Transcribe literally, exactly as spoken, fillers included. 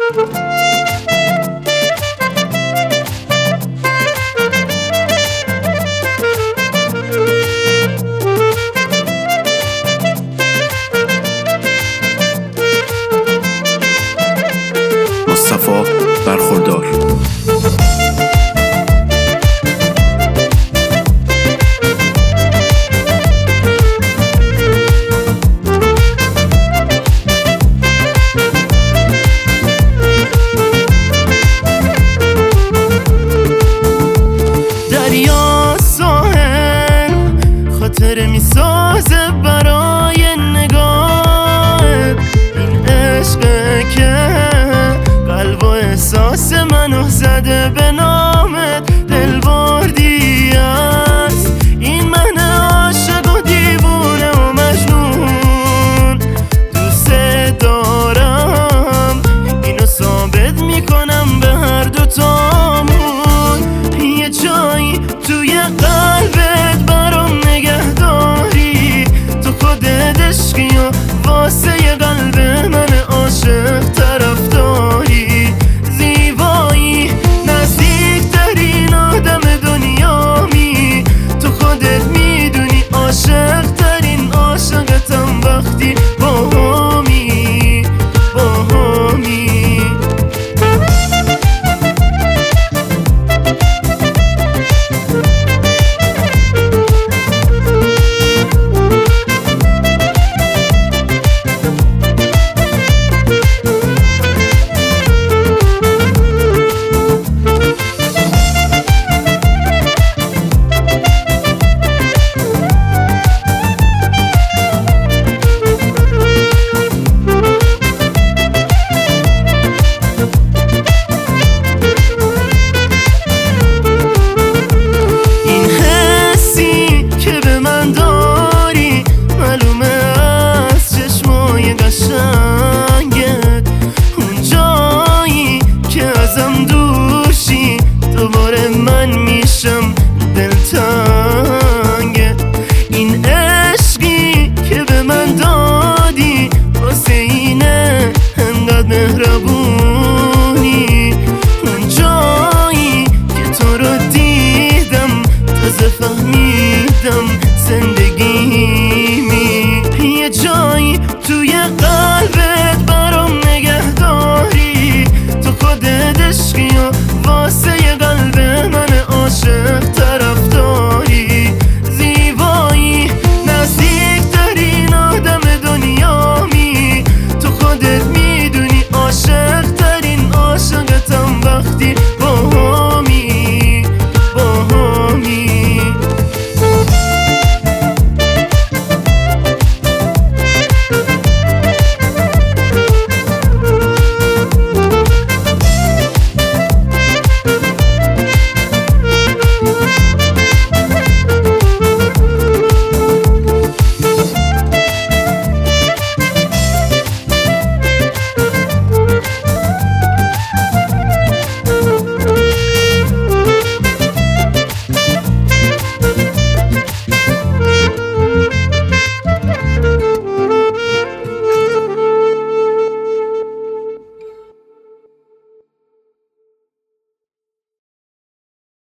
مصطفی برخوردار. دریا ساحل خاطره می سازه برای نگاه این عشقه که قلب و احساس منو زده به نامت. دل بردی است این من عاشق و دیوونه و مجنون. دوست دارم اینو ثابت میکنم به هر دوتامون. یه جایی توی قلبت برام نگهداری، تو خودت عشقی و واسه یه قلب من عاشق طرفداری. زیبایی نزدیکترین آدم دنیامی، تو خودت میدونی عاشق ترین عاشقتم وقتی باهامی باهامی. دوباره من میشم دلتنگ این عشقی که به من دادی، واسه اینه انقدر مهربونی. اون جایی که تو رو دیدم تازه فهمیدم